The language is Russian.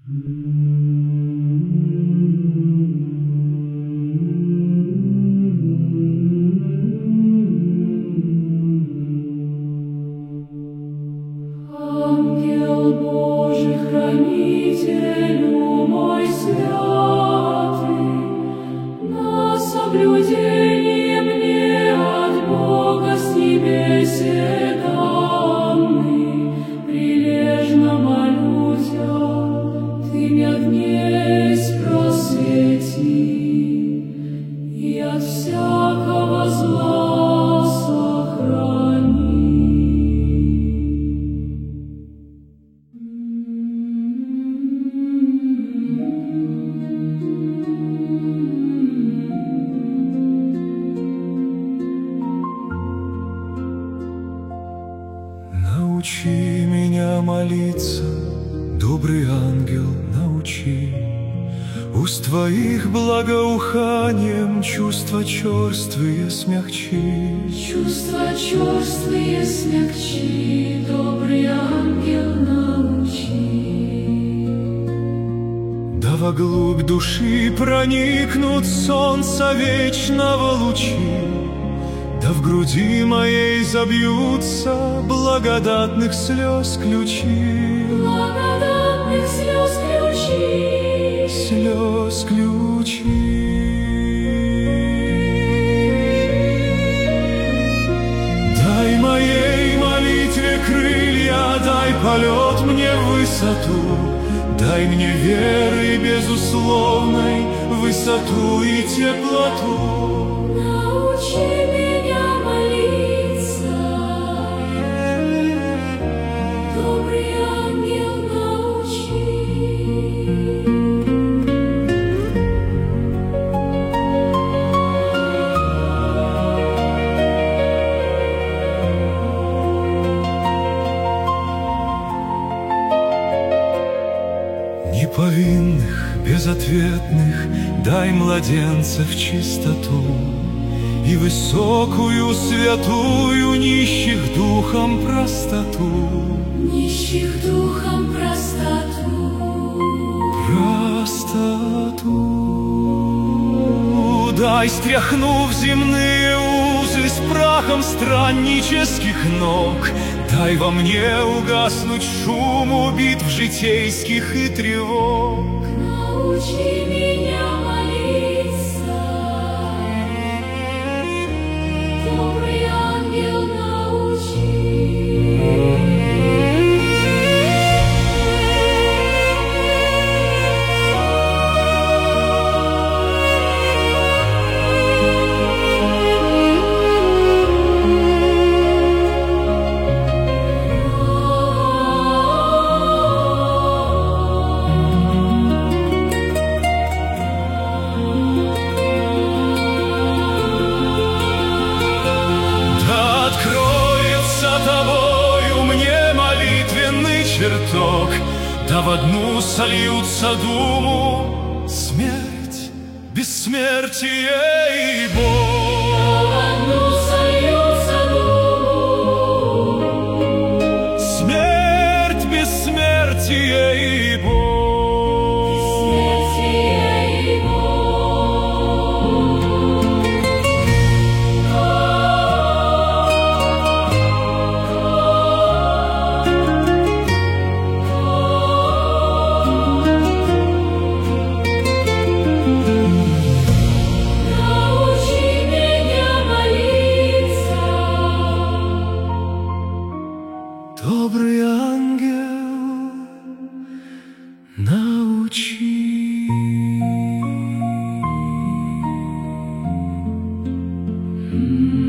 Ангел Божий, хранителю мой святый, на соблюдение мне от Бога с небесе данный, прилежно молю Тя, Ты мя внесь просвети, и от всякого зла сохрани. Научи меня молиться, добрый ангел, научи. Уст твоих благоуханием чувства черствые смягчи. Чувства черствые смягчи, добрый ангел, научи. Да во глубь души проникнут солнца вечного лучи, да в груди моей забьются благодатных слез ключи. Благодатных слез ключи. Слез ключи. Дай моей молитве крылья, дай полет мне в высоту, дай мне веры безусловной высоту и теплоту. Научи меня молиться, добрый ангел, научи. Неповинных, безответных дай младенцев чистоту и высокую, святую нищих духом простоту. Нищих духом простоту. Простоту. Дай, стряхнув земные узы с прахом страннических ног, дай во мне угаснуть шуму битв житейских и тревог. Научи меня молиться, добрый ангел, научи. Тобою мне молитвенный чертог, да в одну сольются думу смерть, бессмертие и Бог. Да в одну сольются думу смерть, бессмертие и Бог. бессмертие и Бог. Научи меня молиться, Добрый ангел, научи.